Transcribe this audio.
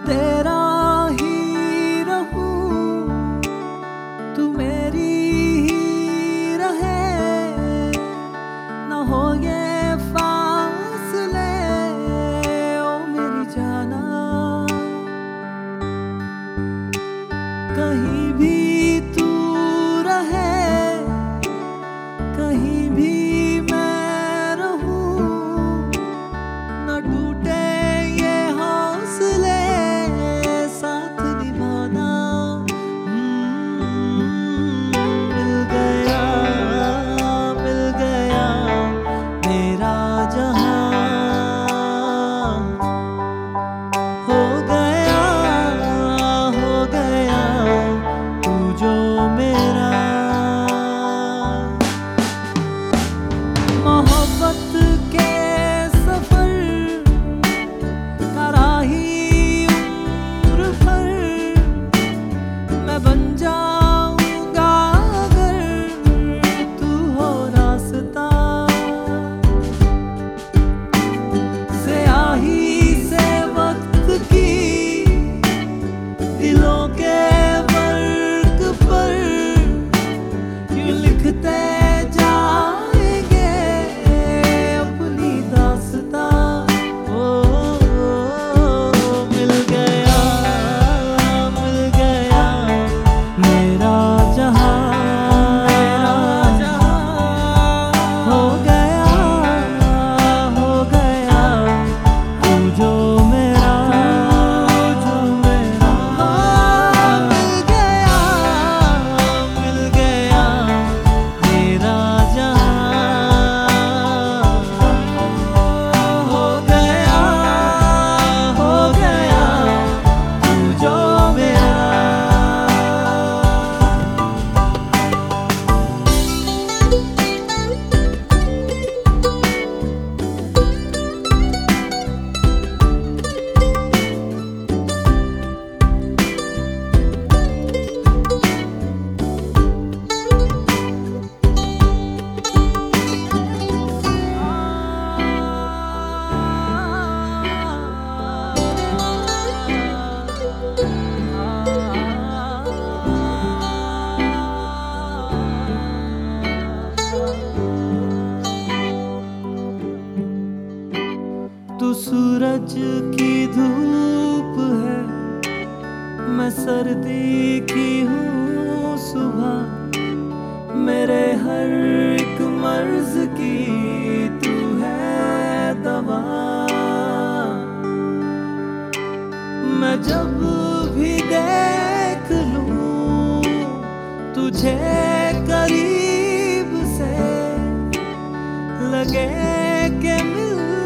तेरा ही रहूं, तू मेरी ही रहे, न हो ये फासले ओ मेरी जाना। कहीं भी तू रहे, कहीं भी मैं रहूं, न टूटे ये हौसले साथ निभाना। मिल गया मेरा जहां, हो गया तू जो मेरा। मोहब्बत के सफर का राही उम्र भर, मैं बन जाऊंगा अगर तू हो रास्ता। स्याही से वक्त की दिलों के वर्क पर यूं लिखते जाएंगे अपनी दास्तां। मिल गया मेरा जहां, हो गया तू जो मेरा। मिल गया मेरा जहां, हो गया तू जो मेरा। तू सूरज की धूप है, मैं सर्दी की हूँ सुबह, मेरे हर एक मर्ज की तू है दवा। मैं जब भी देख लूं तुझे करीब से, लगे के मिल